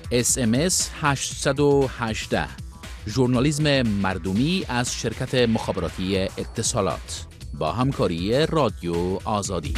SMS 818 ژورنالیسم مردمی از شرکت مخابراتی اتصالات با همکاری رادیو آزادی.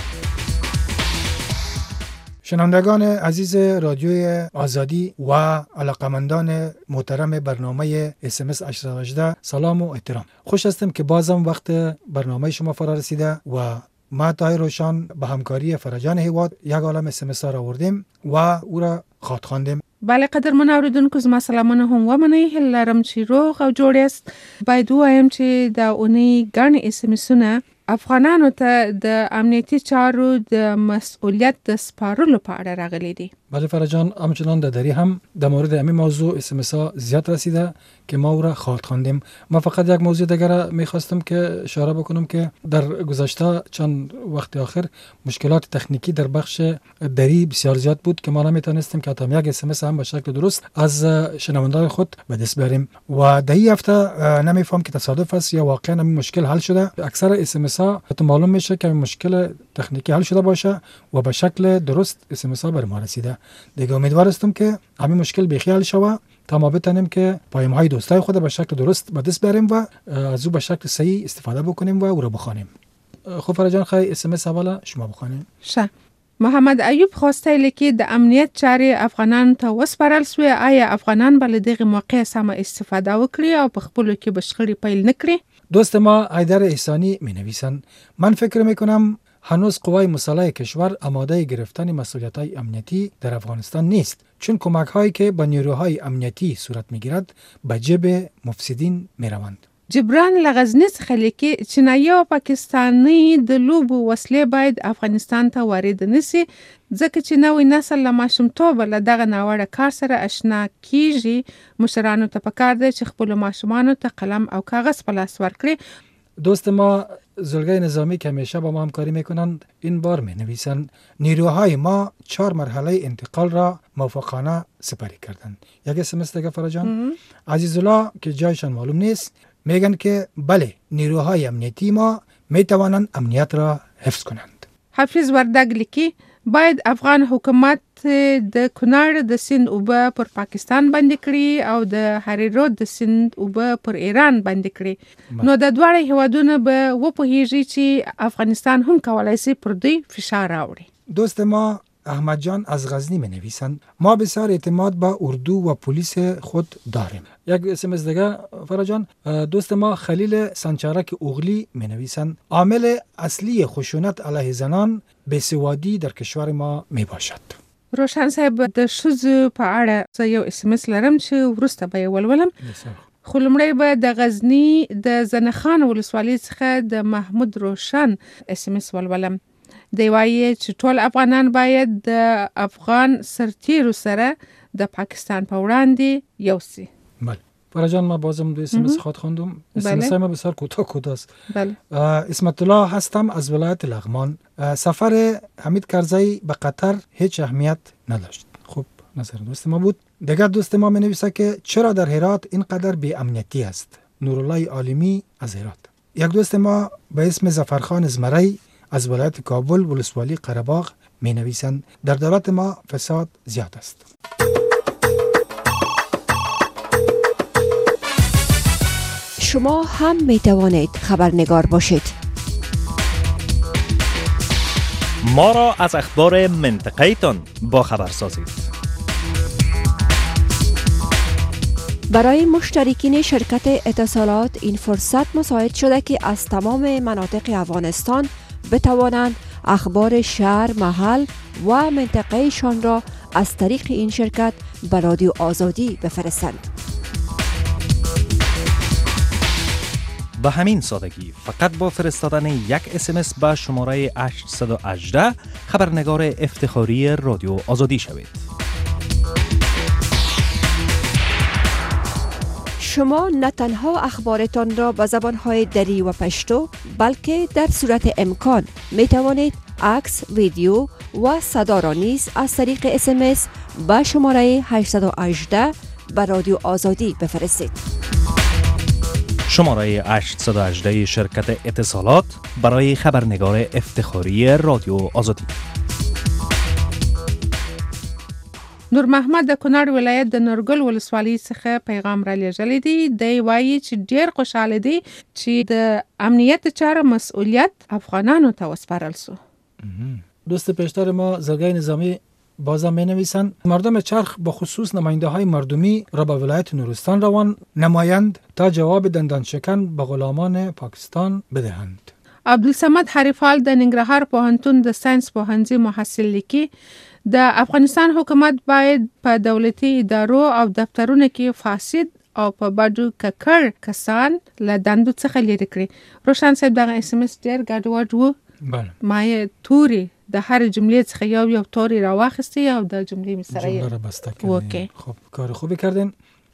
شنوندگان عزیز رادیوی آزادی و علاقمندان محترم برنامه SMS 818 سلام و احترام. خوش هستم که بازم وقت برنامه شما فرا رسیده و ما طاهر روشان به همکاری فرجان هیواد یک عالم SMS را آوردیم و او را خاط خواندیم. بله قدرمن اوریدونکو زما سلامونه هم ومنئ. هیله لرم چې روغ او جوړ یاست. باید ووایم چې د اونۍ ګڼې SMS-ونه افغانانو ته د امنیتي چارو د مسئولیت د سپارلو په اړه راغلي دي. بله فرجان، همچنان دری هم در مورد همین موضوع SMS ها زیاد رسیده که ما او را خاط خواندیم. ما فقط یک موضوع دیگر را میخواستم که اشاره بکنم که در گذشته چند وقت آخر مشکلات تکنیکی در بخش دری بسیار زیاد بود که ما نمیتونستیم که حتی یک SMS هم به شکل درست از شنوندگان خود به دست بیاریم و در این هفته نمیفهم که تصادف است یا واقعا همین مشکل حل شده. اکثر SMS ها تو معلوم میشه که مشکل تکنیکی حل شده باشه و به شکل درست SMS ها بر ما رسیده. دیگه امیدوار هستم که همین مشکل بیخیال شود تا ما بتونیم که پیام های دوستای خود به شکل درست به دست بیاریم و از او به شکل صحیح استفاده بکنیم و او را بخوانیم. خب فرجان، خیلی SMS اول شما بخوانیم. شه. محمد ایوب خواسته که د امنیت چارې افغانان ته وسپارل سوی، آیا افغانان به له دغه موقع سمه استفاده وکړي او په خپلو کې به شخړې پیل نکړي؟ دوست ما حیدر احسانی می نویسند من فکر میکنم هنوز قوای مسلح کشور آماده گرفتن مسئولیت‌های امنیتی در افغانستان نیست، چون کمک‌هایی که به نیروهای امنیتی صورت می‌گیرد به جیب مفسدین می‌روند. جبران لغزنی څخه لیکي چینایي او پاکستاني د لوبو وسلې باید افغانستان ته وارد نشي، ځکه چې نوی نسل له ماشومتوبه له دغه ناوړه کار سره اشنا کیږي. مشرانو ته پکار دی چې خپلو ماشومانو ته قلم او کاغذ په لاس ورکړي. دوست ما زلگای نظامی که همیشه با ما همکاری میکنند این بار می نویسند نیروهای ما 4 مرحله انتقال را موفقانه سپری کردند. یک SMS دیگه فرجان. عزیزالله که جایشان معلوم نیست میگن که بله نیروهای امنیتی ما میتوانند امنیت را حفظ کنند. حافظ وردگ لیکي باید افغان حکومت د کنړ د سیند اوبه پر پاکستان باندې کړي او د هریرود د سیند اوبه پر ایران باندې کړي. نو د دواړو هیوادونو به وپوهیږي چې افغانستان هم کولای شي پر دوی فشار راوړي. دوست ما احمد جان از غزنی می نویسند ما بسیار اعتماد به اردو و پلیس خود داریم. یک SMS دیگه فرجان. دوست ما خلیل سنچارک اوغلی می نویسند عامل اصلی خشونت علیه زنان بیسوادی در کشور ما می باشد. روشن صاحب د ښځو په اړه زه یو SMS لرم چې وروسته به یې ولولم. خو لومړی به د غزني د زنخان ولسوالۍ څخه د محمود روشن SMS ولولم. دی وایي چې ټول افغانان باید د افغان سرتیرو سره د پاکستان په وړاندې یو سي. بله فرجان، ما بازم دو SMS خواهد خواندم. SMS ما بسیار کوتاه است. بله. اسمت الله هستم از ولایت لغمان. سفر حمید کرزی به قطر هیچ اهمیت نداشت. خوب نظر دوست ما بود. دیگر دوست ما می نویسه که چرا در هرات اینقدر بی امنیتی است. نورالله عالمی از هرات. یک دوست ما به اسم ظفرخان ازمری از ولایت کابل ولسوالی قره‌باغ می نویسند در دولت ما فساد زیاد است. شما هم می توانید خبرنگار باشید. ما را از اخبار منطقه تان با خبر سازید. برای مشترکین شرکت اتصالات این فرصت مساعد شده که از تمام مناطق افغانستان بتوانند اخبار شهر، محل و منطقه‌شان را از طریق این شرکت به رادیو آزادی بفرستند. به همین سادگی فقط با فرستادن یک SMS به شماره 818 خبرنگار افتخاری رادیو آزادی شوید. شما نه تنها اخبارتان را به زبانهای دری و پشتو بلکه در صورت امکان می توانید عکس، ویدیو و صدا را نیز از طریق SMS به شماره 818 به رادیو آزادی بفرستید. شماره 818 شرکت اتصالات برای خبرنگار افتخاری رادیو آزادی. نور محمد د کونړ ولایت د نورګل ولسوالۍ څخه پیغام را لېږلی دی. دی وایي چې ډېر خوشحاله دی چې د امنیت چارو مسئولیت افغانانو ته وسپارل شو. دوست پیشتر ما زرگای نظامی بازم می نویسند مردم چرخ به خصوص نماینده های مردمی را به ولایت نورستان روان نمایند تا جواب دندان شکن به غلامان پاکستان بدهند. عبدالصمد حریفال د ننګرهار پوهنتون د ساینس پوهنځي محصل لیکي د افغانستان حکومت باید په دولتي ادارو او دفترونو کې فاسد او په باډو ککړ کسان له دندو څخه لرې کړي. روشن صاحب دغه اس ام اس ډېر ګډوډ و. ما یې توري د هر جملې څخه یو توري راواخستی او د جملې می سره جمله را بسته کردین. خب کار خوبی کردین.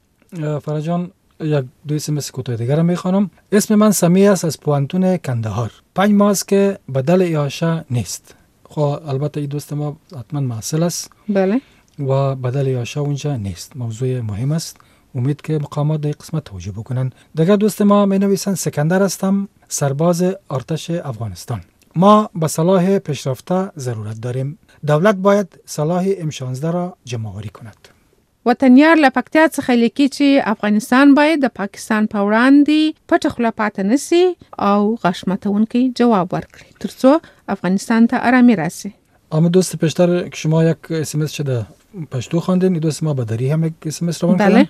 فرجان یک دو اس ام اس کوتاه دیگر را میخوانم. اسم من سمی است از پوهنتون کندهار. 5 ماه است که بدل ایاشه نیست. خب البته این دوست ما حتما محصل است. بله. و بدل ایاشه اونجا نیست. موضوع مهم است. امید که مقامات در قسمت توجه بکنن. دیگر دوست ما می نویسند سکندر هستم، سرباز ارتش افغانستان. ما به سلاح پیشرفته ضرورت داریم. دولت باید سلاح M16 را جمع آوری کند. وطنیار له پکتیا څخه لیکي چې افغانستان باید د پاکستان په وړاندې پټه خوله پاتې نشي او غشمتونکي جواب ورکړي ترڅو افغانستان ته آرامی راسي. اما دوست پیشتر که شما یک اس ام اس شده پشتو خواندین، دوست ما بدری هم یک اس ام اس روان کردن.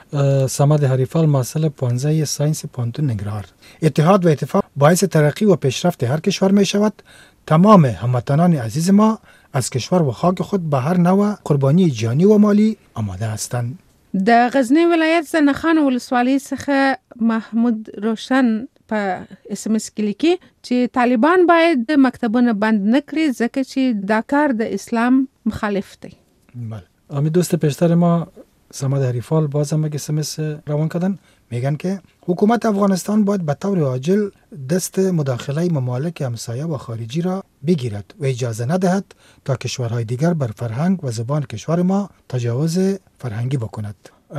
صمد حریفال محصل 15 ساینس پوهنتون ننګرهار. اتحاد و اتفاق باعث ترقی و پیشرفت هر کشور می شود. تمام هموطنان عزیز ما از کشور و خاک خود به هر نوع قربانی جانی و مالی آماده هستند. د غزنی ولایت زنخان ولسوالۍ څخه محمود روشن په اس ام اس کې لیکي چې طالبان باید مکتبونه بند نکړي ځکه چې دا کار د اسلام مخالف دی. بله. امی دوست پیشتر ما صمد حریفال باز هم اس ام اس روان کردن. میگن که حکومت افغانستان باید به طور عاجل دست مداخله ممالک همسایه و خارجی را بگیرد و اجازه ندهد تا کشورهای دیگر بر فرهنگ و زبان کشور ما تجاوز فرهنگی بکند.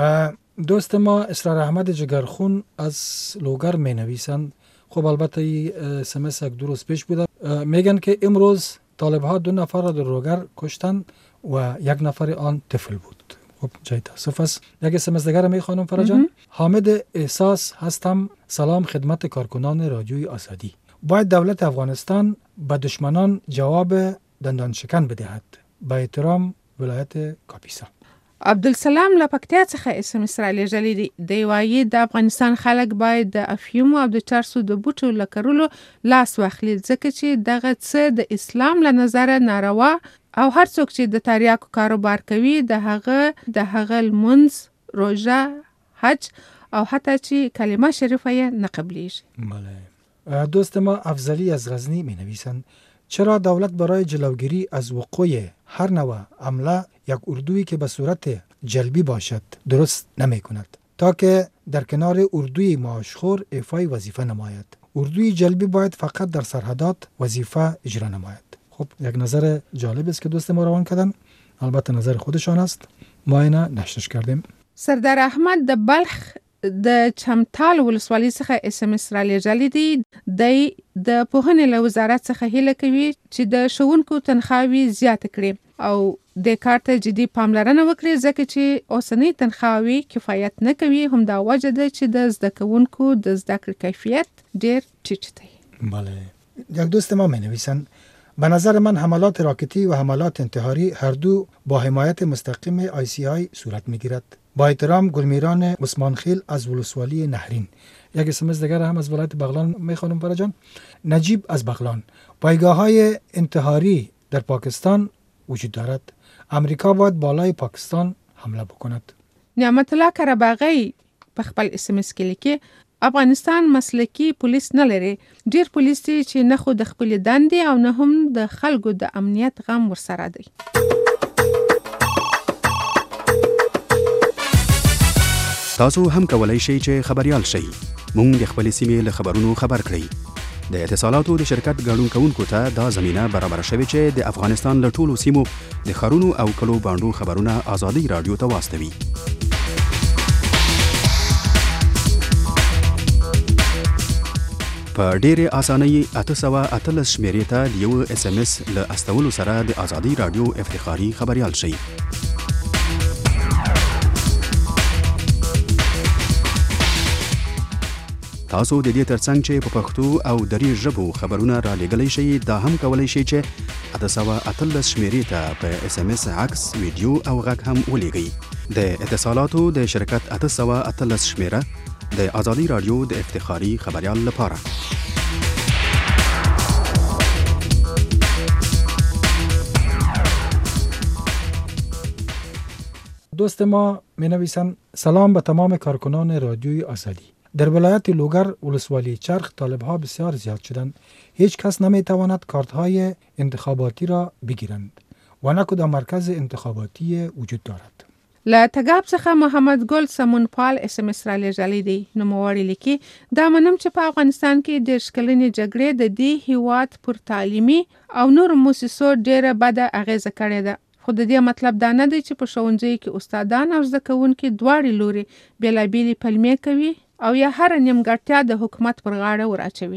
دوست ما اسرار احمد جگرخون از لوگر می نویسند. خب البته اس ام اس یک دو روز پیش بوده. میگن که امروز طالبها 2 نفر را در لوگر کشتند و 1 نفر آن طفل بود. خب جای تاسف است. یک اس ام اس دیگر میخوانم فرجان. حامد احساس هستم. سلام خدمت کارکنان رادیوی آزادی. باید دولت افغانستان به دشمنان جواب دندان شکن بدهد. با احترام ولایت کاپیسا. عبدالسلام له پکتیا څخه اس ام اس را لېږلی دی. دی وایي د افغانستان خلک باید د افیومو او د چرسو د بوټو له کرلو لاس واخلي ځکه چې دغه څه د اسلام له نظره ناروا او هر څوک چې د تریاکو کاروبار کوي د هغه لمونځ، روژه، حج او حتی چې کلمه شریفه یې نه قبلیږي. بله. دوست ما افضلی از غزنی می نویسند چرا دولت برای جلوگیری از وقوع هر نوع حمله یک اردویی که به صورت جلبی باشد درست نمی کند تا که در کنار اردوی معاشخور ایفای وظیفه نماید. اردوی جلبی باید فقط در سرحدات وظیفه اجرا نماید. خب یک نظر جالب است که دوست ما روان کردن. البته نظر خودشان است. ما اینا نشرش کردیم. سردار احمد د بلخ د چمتال ولسوالۍ څخه اس ام اس را لېږلی دی. دی د پوهنې له وزارت څخه هیله کوي چې د ښوونکو تنخواوې زیاته کړي او د کار ته جدي پاملرنه وکړي ځکه چې اوسنۍ تنخواوې کفایت نه کوي. همدا وجه ده چې د زده کوونکو د زده کړې کیفیت ډېر ټیټ دی. بله. یک دوست ما می نویسند به نظر من حملات راکتی و حملات انتحاری هر دو با حمایت مستقیم آی سی آی صورت می گیرد. با احترام گلمیران عثمان خیل از ولسوالی نهرین. یک اس ام اس دیگر هم از ولایت بغلان میخوانم فرجان. نجیب از بغلان. پایگاه‌های انتحاری در پاکستان وجود دارد. امریکا باید بالای پاکستان حمله بکند. نعمت الله کرباغی په خپل اس ام اس کې لیکي افغانستان مسلکی پولیس نه لري. ډیر پولیس دي چې نه خو د خپل دندې او نه هم د خلکو د امنیت غم ورسره دی. تاسو هم کولای شئ چې خبريال شئ. مونږ د خپل سیمې له خبرونو خبر کړئ. د اتصالاتو د شرکت ګډون کوونکو ته دا زمينه برابر شوې چې د افغانستان له ټولو سیمو د خارونو او کلو باندو خبرونه آزادي رادیو ته واستوي. په ډېرې اسانۍ 818 شمیرې ته د یو اس ام اس له استولو سره د آزادي رادیو افتخاري خبريال شئ. تاسو د دې ترڅنګ چې په پښتو او دري ژبو خبرونه را لېږلی شئ دا هم کولی شئ چې 818 شمیرې ته په اس ام اس عکس ویډیو او غږ هم ولیږئ. د اتصالاتو د شرکت 818 شمیره د آزادی رادیو د افتخاری خبریال لپاره. دوست ما می نویسند سلام به تمام کارکنان رادیوی آزادی. در ولایت لوگر ولسوالی چرخ طالب‌ها بسیار زیاد شدند. هیچ کس نمی تواند کارت‌های انتخاباتی را بگیرند و نه کدام مرکز انتخاباتی وجود دارد. له تګاب څخه محمد ګل سمونپال اس ام اس را لېږلی دی. نوموړی لیکي دا منم چې په افغانستان کې د شکلنې جګړې د دې هیواد پر تعلیمي او نور موسسو ډېره بده اغیزه کړې ده. خو د دې مطلب دا نه دی چې په ښوونځیو کې استادان او زده کوونکي دواړې لوري بېلابېلې پلمې کوي او یا هر نیمګړتیا د حکومت پر غاړه ور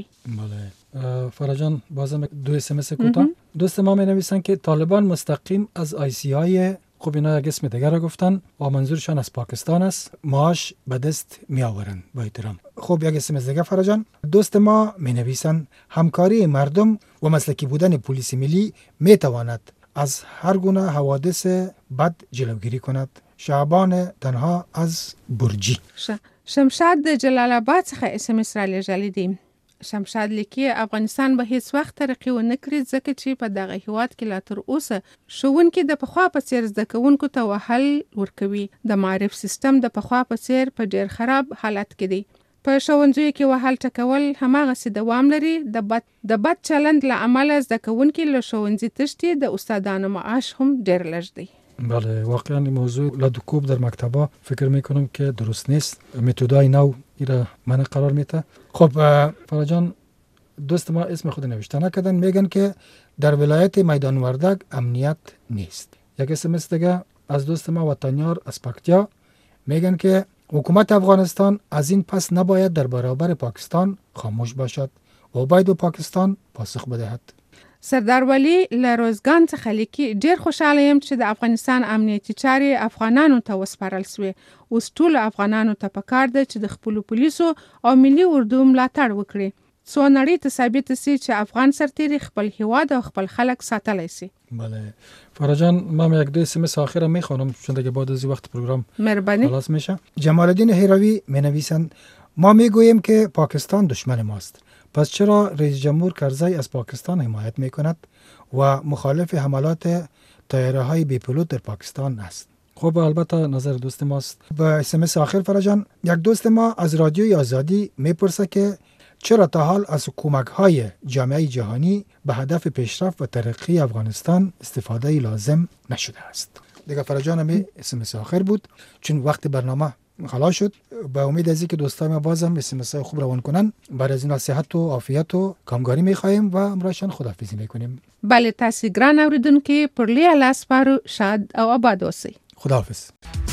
بله. فرجان بازم دو اس ام اس کوتاه. دوست ما می نویسند که طالبان مستقیم از آی سی های خب اینا یک اسم دیگر را گفتن و منظورشان از پاکستان است معاش به دست می آورند. با احترام. خب یک اسم دیگر فرجان دوست ما می نویسند همکاری مردم و مسلکی بودن پلیس ملی می تواند از هر گونه حوادث بد جلوگیری کند. شعبان تنها از برجی. شمشاد د جلال آباد څخه اس ام اس را لېږلی دی. شمشاد لیکي افغانستان به هیڅ وخت ترقی ونه کړي ځکه چې په دغه هیواد کې لا تر اوسه ښوونکي د پخوا په څیر زده کوونکو ته وهل ورکوي. د معرف سیستم د پخوا په څیر په ډیر خراب حالت کې دی. په ښوونځیو کې وهل ټکول هماغسې دوام لري. د بد چلند له امله زده کوونکي له ښوونځي تښتي. د استادانو معاش هم ډیر لږ دی. بله واقعا این موضوع لدوکوب در مکتبا فکر میکنم که درست نیست. متدای نو ایره من قرار میته. خب فرجان دوست ما اسم خود نوشته نکردن میگن که در ولایت میدان وردک امنیت نیست. یک اسم دیگه از دوست ما وطنیار از پکتیا میگن که حکومت افغانستان از این پس نباید در برابر پاکستان خاموش باشد و باید به پاکستان پاسخ بدهد. سردار ولی له روزګان څخه لیکي ډیر خوشاله یم چې د افغانستان امنیتي چارې افغانانو ته وسپارل سوې. اوس ټول افغانانو ته پکار ده چې د خپلو پولیسو او ملي اردو ملاتړ وکړي څو نړۍ ته ثابته سي چې افغان سرتیري خپل هیواد او خپل خلک ساتلی سي. بله فرجان ما یک دو اسمس آخر میخوانم چون دیگه بعد از وقت پروگرام خلاص میشه. جمال الدین هیروی مینویسند ما میگوییم که پاکستان دشمن ماست. پس چرا رئیس جمهور کرزی از پاکستان حمایت میکند و مخالف حملات طیاره های بی پیلوت در پاکستان است؟ خب البته نظر دوست ماست. با اس ام اس آخر فرجان یک دوست ما از رادیوی آزادی میپرسه که چرا تا حال از کمک های جامعه جهانی به هدف پیشرفت و ترقی افغانستان استفاده لازم نشده است. دیگه فرجان می اس ام اس آخر بود چون وقت برنامه خلاص شد. با امید از اینکه دوستان ما بازم اس خوب روان کنن. بعد از این صحت و عافیت و کامگاری می‌خوایم و امرشان خداحافظی می‌کنیم. بله تاسو ګران اوریدونکو پر لیا لاس پارو شاد او آباد اوسئ. خداحافظ.